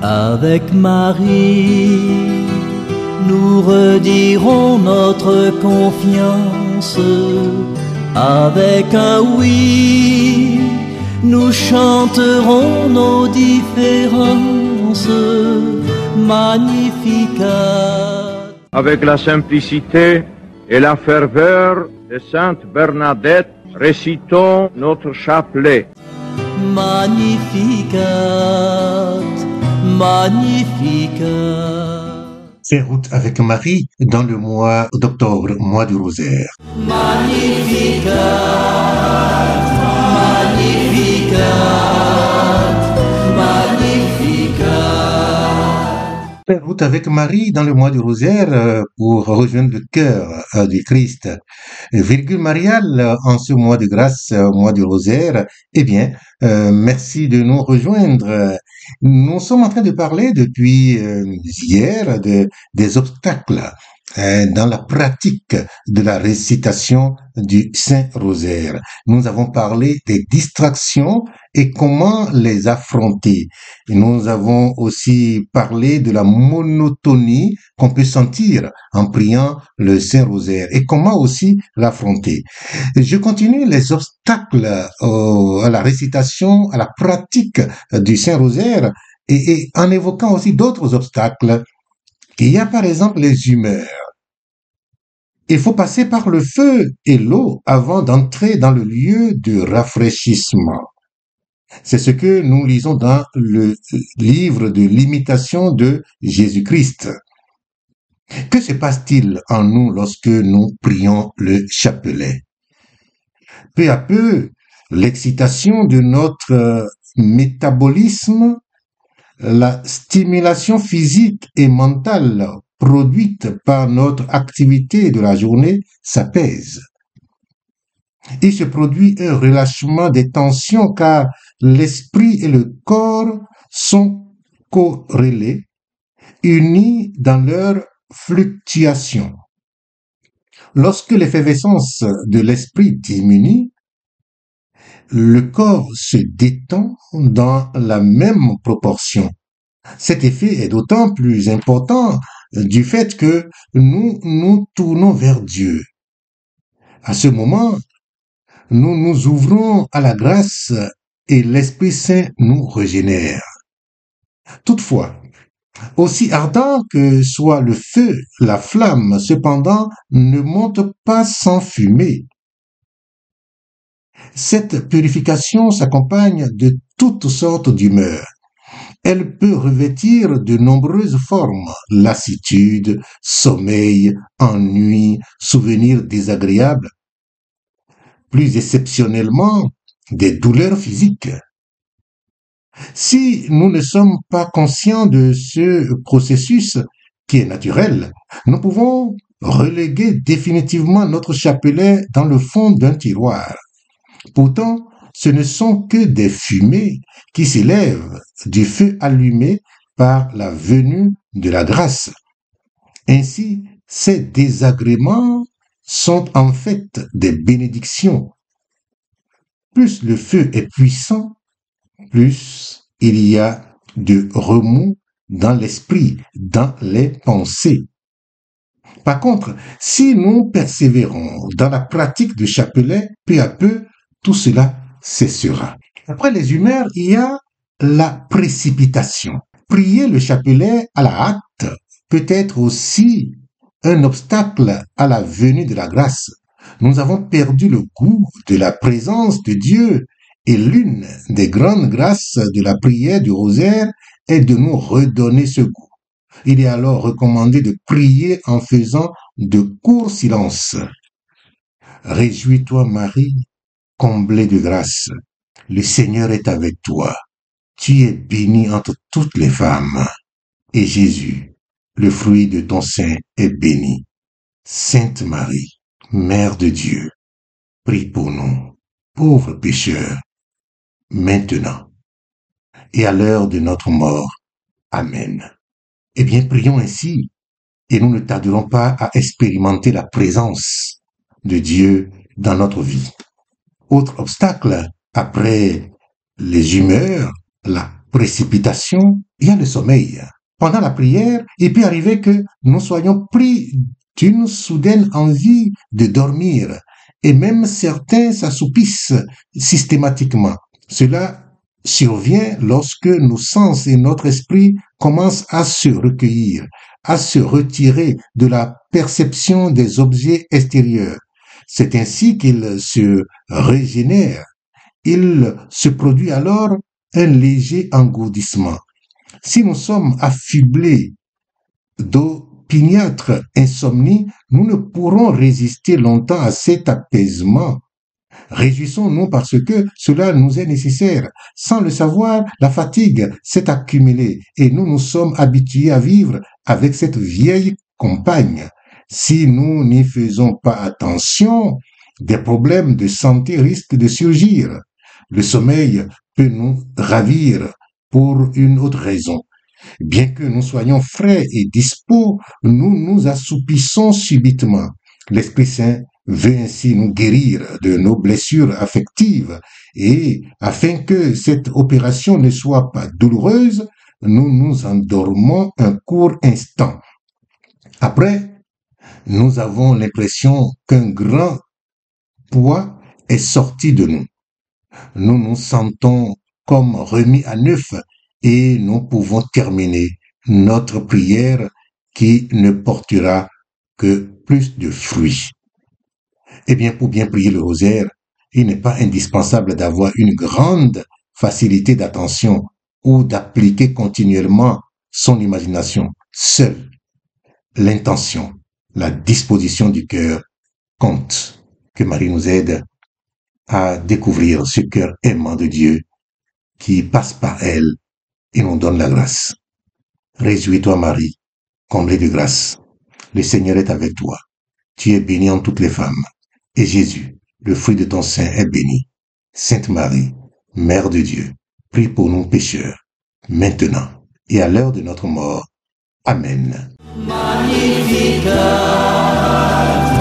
Avec Marie, nous redirons notre confiance. Avec un oui, nous chanterons nos différences. Magnificat. Avec la simplicité et la ferveur de Sainte Bernadette, récitons notre chapelet. Magnificat, Magnificat. Faire route avec Marie dans le mois d'octobre, mois du rosaire. Magnificat, Magnificat, Magnificat. Faire route avec Marie dans le mois du rosaire pour rejoindre le cœur du Christ. Virgule mariale en ce mois de grâce, mois du rosaire. Eh bien, merci de nous rejoindre. Nous sommes en train de parler depuis hier des obstacles dans la pratique de la récitation du Saint-Rosaire. Nous avons parlé des distractions et comment les affronter. Et nous avons aussi parlé de la monotonie qu'on peut sentir en priant le Saint-Rosaire et comment aussi l'affronter. Je continue les obstacles à la récitation, à la pratique du Saint-Rosaire et en évoquant aussi d'autres obstacles. Il y a par exemple les humeurs. Il faut passer par le feu et l'eau avant d'entrer dans le lieu de rafraîchissement. C'est ce que nous lisons dans le livre de l'imitation de Jésus-Christ. Que se passe-t-il en nous lorsque nous prions le chapelet? Peu à peu, l'excitation de notre métabolisme, la stimulation physique et mentale produite par notre activité de la journée s'apaise. Il se produit un relâchement des tensions car l'esprit et le corps sont corrélés, unis dans leur fluctuation. Lorsque l'effervescence de l'esprit diminue, le corps se détend dans la même proportion. Cet effet est d'autant plus important du fait que nous nous tournons vers Dieu. À ce moment, nous nous ouvrons à la grâce et l'Esprit Saint nous régénère. Toutefois, aussi ardent que soit le feu, la flamme, cependant, ne monte pas sans fumée. Cette purification s'accompagne de toutes sortes d'humeurs. Elle peut revêtir de nombreuses formes, lassitude, sommeil, ennui, souvenirs désagréables, plus exceptionnellement des douleurs physiques. Si nous ne sommes pas conscients de ce processus qui est naturel, nous pouvons reléguer définitivement notre chapelet dans le fond d'un tiroir. Pourtant, ce ne sont que des fumées qui s'élèvent du feu allumé par la venue de la grâce. Ainsi, ces désagréments sont en fait des bénédictions. Plus le feu est puissant, plus il y a de remous dans l'esprit, dans les pensées. Par contre, si nous persévérons dans la pratique du chapelet, peu à peu, tout cela cessera. Après les humeurs, il y a la précipitation. Prier le chapelet à la hâte peut être aussi un obstacle à la venue de la grâce. Nous avons perdu le goût de la présence de Dieu et l'une des grandes grâces de la prière du rosaire est de nous redonner ce goût. Il est alors recommandé de prier en faisant de courts silences. Réjouis-toi, Marie, comblée de grâce. Le Seigneur est avec toi. Tu es bénie entre toutes les femmes. Et Jésus, le fruit de ton sein, est béni. Sainte Marie, Mère de Dieu, prie pour nous, pauvres pécheurs, maintenant et à l'heure de notre mort. Amen. Eh bien, prions ainsi, et nous ne tarderons pas à expérimenter la présence de Dieu dans notre vie. Autre obstacle, après les humeurs, la précipitation, il y a le sommeil. Pendant la prière, il peut arriver que nous soyons pris d'une soudaine envie de dormir, et même certains s'assoupissent systématiquement. Cela survient lorsque nos sens et notre esprit commencent à se recueillir, à se retirer de la perception des objets extérieurs. C'est ainsi qu'il se régénère. Il se produit alors un léger engourdissement. Si nous sommes affublés d'opiniâtre insomnie, nous ne pourrons résister longtemps à cet apaisement. Réjouissons-nous parce que cela nous est nécessaire. Sans le savoir, la fatigue s'est accumulée et nous nous sommes habitués à vivre avec cette vieille compagne. Si nous n'y faisons pas attention, des problèmes de santé risquent de surgir. Le sommeil peut nous ravir pour une autre raison. Bien que nous soyons frais et dispos, nous nous assoupissons subitement. L'Esprit Saint veut ainsi nous guérir de nos blessures affectives et afin que cette opération ne soit pas douloureuse, nous nous endormons un court instant. Après, nous avons l'impression qu'un grand poids est sorti de nous. Nous nous sentons comme remis à neuf et nous pouvons terminer notre prière qui ne portera que plus de fruits. Eh bien, pour bien prier le rosaire, il n'est pas indispensable d'avoir une grande facilité d'attention ou d'appliquer continuellement son imagination. Seule l'intention, la disposition du cœur compte. Que Marie nous aide à découvrir ce cœur aimant de Dieu qui passe par elle et nous donne la grâce. Réjouis-toi Marie, comblée de grâce. Le Seigneur est avec toi. Tu es bénie en toutes les femmes. Et Jésus, le fruit de ton sein, est béni. Sainte Marie, Mère de Dieu, prie pour nous pécheurs, maintenant et à l'heure de notre mort. Amen. Magnificat.